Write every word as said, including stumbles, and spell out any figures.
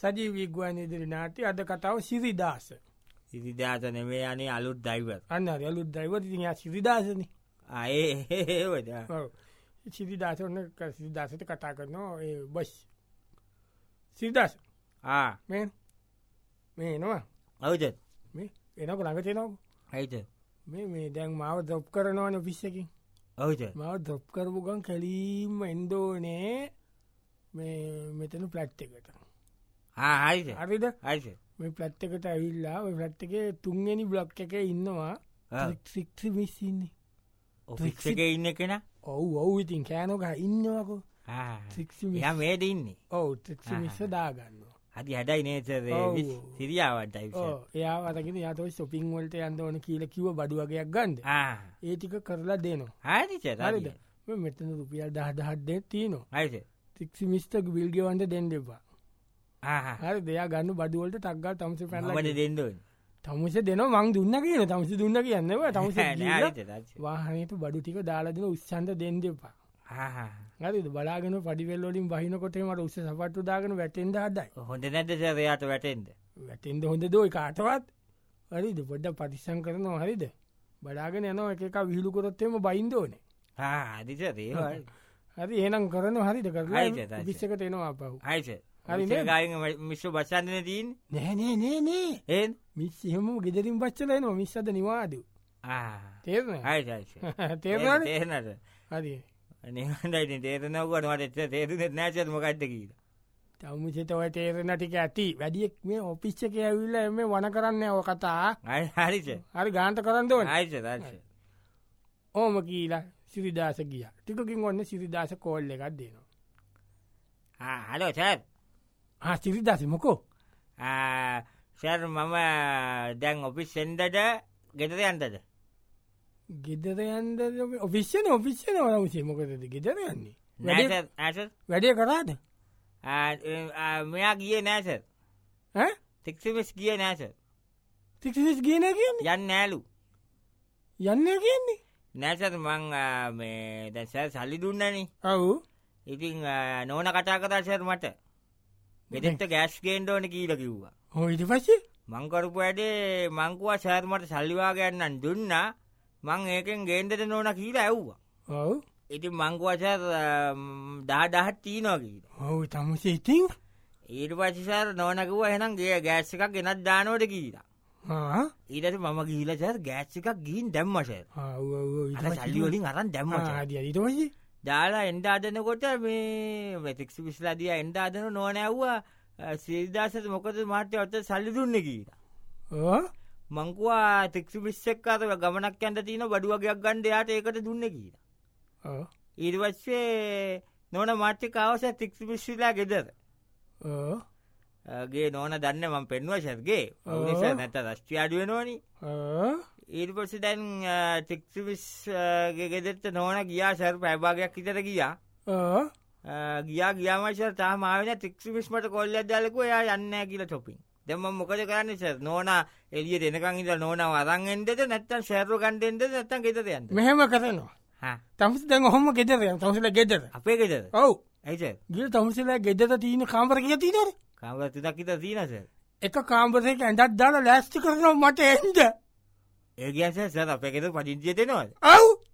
සජීවී ගුවන්විදුලි නාට්‍ය අද කතාව සිරිදාස. සිරිදාස නෙමේ අනේ අලුත් ඩ්‍රයිවර්. අන්න හරි අලුත් ඩ්‍රයිවර් ඉතින් යා සිරිදාසනේ. ආ ඒ ඒවද. ඔව්. සිරිදාස ඔන්න සිරිදාසට කතා කරනවා ඒ බස්. සිරිදාස. ආ මේ මේ එනවා. හවුද? මේ එනකො ළඟට එනවා. හයිද? මේ මේ දැන් මාව ඩ්‍රොප් කරනවනේ ඔෆිස් එකකින්. හවුද? මාව ඩ්‍රොප් කරපු ගමන් කැලීම එන්න ඕනේ මේ මෙතන ෆ්ලැට් එකට. ආ හරිද? හරිද? හරිද? මේ ෆ්ලැට් එකට ඇවිල්ලා ඔය ෆ්ලැට් එකේ තුන්වෙනි බ්ලොක් එකේ ඉන්නවා ත්‍රික්ෂි මිස් ඉන්නේ. ඔෆිස් එකේ ඉන්න කෙනා? ඔව් ඔව් ඉතින් කෑනෝ ගහ ඉන්නවකෝ. ආ ත්‍රික්ෂි මිස්. යා මේද ඉන්නේ. ඔව් ත්‍රික්ෂි මිස් දාගන්නවා. හරි හැඩයි නේද සර් සිරියාවන්ටයි සර්. ඔව් එයා අරගෙන යා තෝ shopping වලට යන්න ඕන කියලා කිව්ව බඩු වගේක් ගන්න. ආ ඒ ටික කරලා දෙනවා. හරි සර් හරිද? මම මෙතන රුපියල් දහ දහක් දෙන්න තියෙනවා. හරිද? ත්‍රික්ෂි මිස්ට බිල් ගෙවන්න දෙන්න එපා. ආ හරිද? එයා ගන්න බඩු වලට ටක් ගාලා තමුසේ පැනලා මම දෙන්න ඕනේ. තමුසේ දෙනවා මං දුන්නා කියන තමුසේ දුන්නා කියන්නේ නෑ තමුසේ නෑ දීලා හරිද? හරිද? වාහනේට බඩු ටික දාලා දෙන උස්සන්න දෙන්න එපා. ආ හරිද? බලාගෙන පඩිවෙල් වලින් වහිනකොට මට උස්ස සපට්ටු දාගෙන වැටෙන්න හදයි. හොඳ නැද්ද සර් එයාට වැටෙන්න? වැටෙන්න හොඳ දෝ කාටවත්. හරිද? පොඩ්ඩක් පරිස්සම් කරනවා හරිද? බලාගෙන යනවා එක එක විහිළු කරොත් එimhe බයින්ද ඕනේ. ආ හරි සර් ඒ හරි. හරි එහෙනම් කරනවා හරිද? කරලා හරිද, හරිද. ඔෆිස් එකට එනවා අපහු. හරි සර්. හරි හරි නේද? ගායන් මිස්සු බස්සන්නේ තියෙන්නේ. නෑ නෑ නෑ නෑ. එහෙන්? මිස් එහෙම ගෙදරින් බච්චලා එනවා මිස් අද නිවාඩු. ආ තේරුණා? හරි හරි සර්. තේරුණාද? තේරෙනවද? හරි. අනේ හොඳයි ඉතින් තේරෙනවද මට තේරුනේ නැහැ සර් මොකද්ද කියලා. තමුසෙට ඔය තේරෙන ටික ඇති. වැඩියෙක් මේ ඔෆිස් එකේ ඇවිල්ලා මේ වණ කරන්නේ ඔය කතා. හරි හරි සර්. හරි ගාන්ට කරන්න ඕනේ. හරි සර් හරි සර්. ඕම කීලා සිරිදාස ගියා. ටිකකින් ඔන්න සිරිදාස කෝල් එකක් දෙනවා. ආ හලෝ සර්. ආ සිරිදාස මොකෝ? ආ සර් මම දැන් ඔෆිස් එන්නද ගෙදර යන්නද? ගෙදර යන්නද ඔෆිස් එකේ ඔෆිස් එකේ නෝ මොකටද ගෙදර යන්නේ? නෑ සර් නෑ සර්. වැඩේ කරාද? ආ මෙයා ගියේ නෑ සර්. ඈ? ටික්සිමිස් ගියේ නෑ සර්. ටික්සිමිස් ගියේ නෑ කියන්නේ? යන්නේ නෑලු. යන්නේ කියන්නේ? නෑ සර් මං මේ දැන් සර් සල්ලි දුන්නනේ. ඔව්. ඉතින් නෝනා කතා කරා සර් මට. ගෙදරට ගෑස් ගේන්න ඕනේ කියලා කිව්වා. ඔව් ඊට පස්සේ මං කරපු වැඩේ මං කිව්වා සර් මට සල්ලි වාගයක් නම් දුන්නා. මං ඒකෙන් ගේන්න දෙන්න ඕන කියලා ඇව්වා. ඔව්. ඉතින් මං කිව්වා සර් දහ දහක් තියනවා කියලා. ඔව් තමුසේ ඉතින් ඊට පස්සේ සර් නෝනා කිව්වා එහෙනම් ගෑස් එකක් ගෙනත් දානවද කියලා. ආ ඊට පස්සේ මම ගිහිල්ලා සර් ගෑස් එකක් ගිහින් දැම්මා සර්. ආ ඔව් ඔව් ඊට අර සල්ලි වලින් අරන් දැම්මා සර්. ආ හරි ඊට පස්සේ දාලා එන්න හදනකොට මේ මෙතික්සි විශ්ලා දියා එන්න හදන නෝනා ඇව්වා සිරිදාසට මොකද මහත්තයා ඔතන සල්ලි දුන්නේ කියලා. ඔව් මං කිව්වා ටික්සි විස් එක්ක අර ගමනක් යන්න තියෙන බඩු වගේක් ගන්න එයාට ඒකට දුන්නේ කියලා. ඔව් ඊට පස්සේ නෝනා මාත්‍යක් ආවස ටික්සි විශ්ලා ගෙදර. ඔව් ගේ නෝනා දන්නේ මම පෙන්නුවා සර් ගේ. ඔව් සර් නැත්නම් රස්ටි අඩු වෙනවනේ. ඔව් ඊට පස්සේ දැන් ටික්සි විස් ගේ ගෙදරට නෝනා ගියා සර් පැය භාගයක් විතර ගියා. ඔව් ගියා ගියාම සර් තාම ආවේ නැහැ ටික්සි විස් මට කෝල් එකක් දාලා කිව්වා එයා යන්නේ නැහැ කියලා shopping. දැන් මම මොකද කරන්නේ සර්? නෝනා එළියට එනකන් ඉඳලා නෝනාව අරන් එන්නද නැත්නම් ෂෙර්ව ගන්න එන්නද නැත්නම් ගෙදර යන්නද? මෙහෙම කරනවා. හා. තමුසේ දැන් ඔහොම ගෙදර යනවා. තමුසේලා ගෙදර. අපේ ගෙදර? ඔව්. ඇයි සර්? ගිහලා තමුසේලා ගෙදර තියෙන කාමර කීයක් තියෙනවද? කාමර තුනක් විතර තියෙනවා සර්. එක කාමරයක ඇඳක් දාලා ලෑස්ති කරනවා මට එන්න. ඒ කියන්නේ සර් අපේ ගෙදර පදිංචිය දෙනවද? ඔව්.